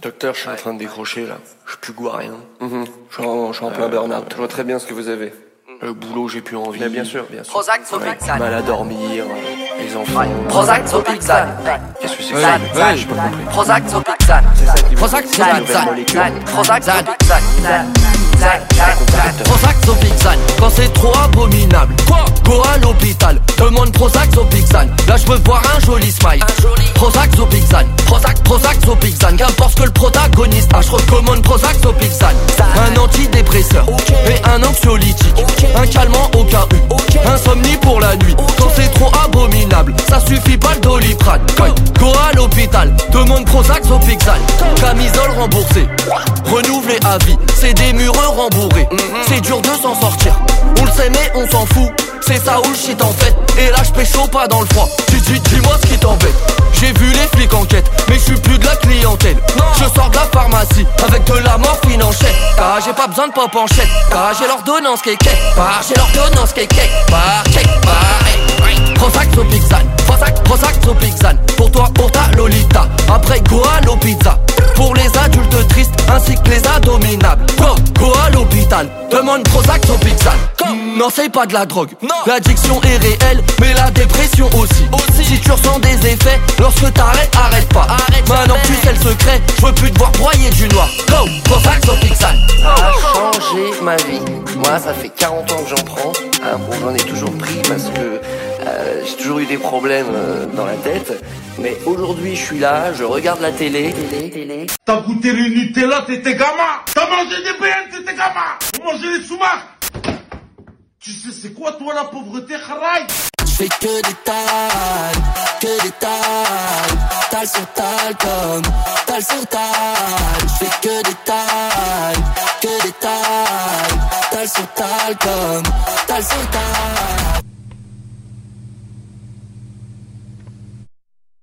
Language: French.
Docteur, je suis en train de décrocher là. Je suis plus gourien. Je suis en plein burn-out. Je vois très bien ce que vous avez. Le boulot, j'ai plus envie. Mais bien sûr, bien sûr. Prozac, Ouais, Zopixan. mal à dormir, les enfants. Prozac, Zopixan. Qu'est-ce que c'est Zan, ça Zan. J'ai pas compris. Prozac, Zopixan. Prozac, Zan, Zopixan. Zan. Prozac, Zopixan. Zan, Zan. Prozac, Zopixan. Quand c'est trop abominable, quoi? Go à l'hôpital, demande Prozac, Zopixan. Là je veux voir un joli smile. Prozac, Zopixan. Prozac, Zopixan. Qu'importe ce que le protagoniste a, je recommande Prozac, Zopixan. Un antidépresseur et un anxiolytique. Un calmant au cas où. Insomnie pour la nuit. Quand c'est trop abominable, ça suffit pas le Doliprane. Go à l'hôpital, demande Prozac, Zopixan. Camisole remboursée, renouvelée à vie. C'est des mureux rembourrés. C'est dur de s'en sortir. On le sait mais on s'en fout. C'est ça où le shit en fait. Et là je pécho pas dans le froid. Dis-moi ce qui t'embête. J'ai vu les flics enquête, mais je suis plus de la clientèle. Je sors de la pharmacie avec de la morphine en chèque. Car j'ai pas besoin de pop en chèque. Car j'ai l'ordonnance cake. J'ai l'ordonnance cake. Check. Prozac, Zopixan. Prozac, Zopixan. Pour toi, pour ta Lolita. Après go à l'hôpital. Pour les adultes tristes ainsi que les abominables. Go à l'hôpital. Demande Prozac, Zopixan. Non, c'est pas de la drogue. L'addiction est réelle, mais la dépression aussi. Si tu ressens des effets, lorsque t'arrêtes, arrête pas. Maintenant que tu sais le secret, je veux plus te voir broyer du noir. Go, Prozac, Zopixan. Ça a changé ma vie. Moi, ça fait 40 ans que j'en prends. Bon, j'en ai toujours pris parce que j'ai toujours eu des problèmes dans la tête. Mais aujourd'hui, je suis là, je regarde la télé. T'as goûté le Nutella, t'étais gamin. T'as mangé des BN, t'étais gamin. Vous mangez les sous-marques. Tu sais c'est quoi toi la pauvreté, Kharaï? J'fais que des tales, tal sur tal comme tal sur tal. J'fais que des tales, tal sur tal comme tal sur tal.